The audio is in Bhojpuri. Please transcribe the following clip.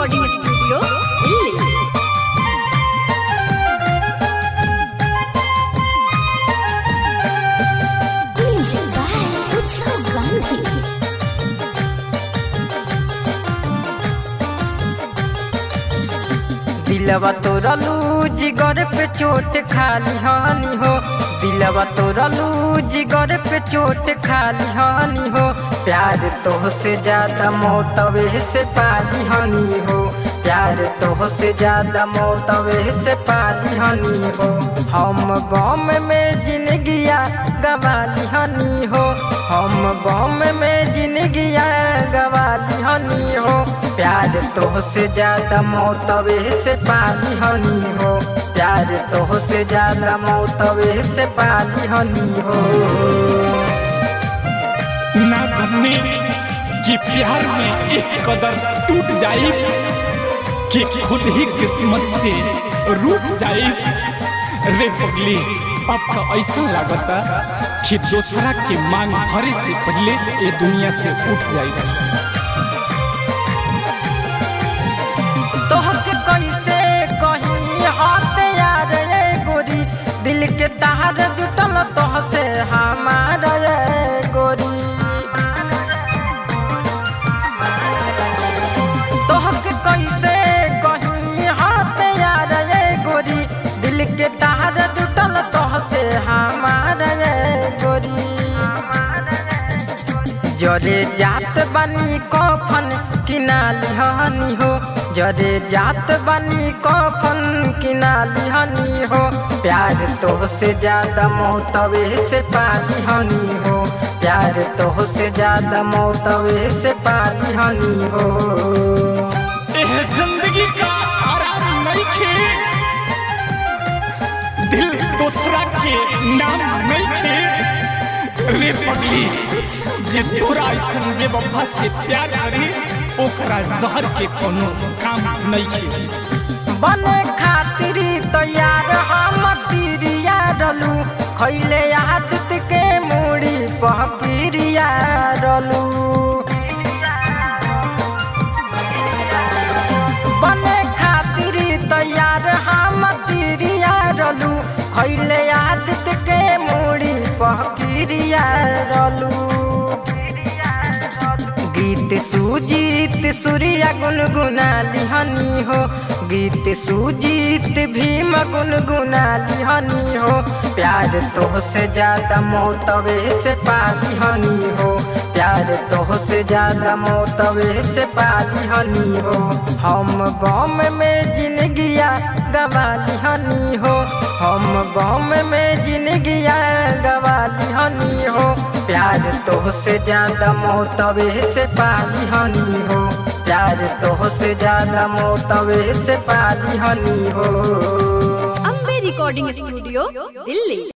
Recording studio Delhi. दिलवा तोरलू जिगर पे चोट खाली हानि हो, दिलवा तोरलू जिगर पे चोट खाली हानि हो। प्यार तो से ज्यादा मौतवे से पाली हानि हो, प्यार तो से ज्यादा मौतवे से पाली हानि हो। हम गम में जिंदगिया गवाली हानि हो, हम गम में जिंदगिया गवाली हानि हो। प्यार तो से ज्यादा मौतवे से पाली हानि हो, प्यार तो से ज्यादा मौतवे से पाली हानि हो। ना जानने कि प्यार में एक कदर टूट जाए कि खुद ही किस्मत से रूठ जाए। रे पगली अब तो ऐसा लगता कि दूसरा के मांग भरे से पहले ये दुनिया से उठ जाएगा। तोहके कैसे कहीं हाथ यार रे गोरी, दिल के तार जुटल तोहसे हमार रे गोरी। तोहके कैसे कहीं हाथ यार रे गोरी, दिल के तार जुटल तोहसे हमार रे गोरी। जरे जात बनी कफन किनाली हानि हो, जरे जात बनी कफन किनाली हानि हो। प्यार तो से ज्यादा मौतवे से पाली हानि हो, प्यार तो से ज्यादा मौतवे से पाली हानि हो। जिंदगी का आराम नहीं खे, दिल दूसरा के नाम नहीं खे। रे पगली जे तोरा ऐसन बेवफा से प्यार करी ओकरा जहर के कोनो काम नहीं खे। बने खातिर तो यार हम तिरिया रलू, खैले आदत के मूड़ी पहकिरिया रलू। बने खातिर तो यार हम तिरिया रलू, खैले आदत के मूड़ी पहकिरिया रलू। गीत सुजीत सूर्या गुनगुनाली हानि हो, गीत सुजीत भीम गुनगुनाली हानि हो। प्यार तो से ज्यादा मौतवे से पाली हानि हो, प्यार तो से ज्यादा मौतवे से पाली हानि हो। हम गम में जिंदगिया गवाली हानि हो, हम गम में जिंदगिया गवाली हानि हो। प्यार तो से ज्यादा मौतवे से पाली हानि हो, प्यार तो से ज्यादा मौतवे से पाली हानि हो। Ambe recording studio Delhi.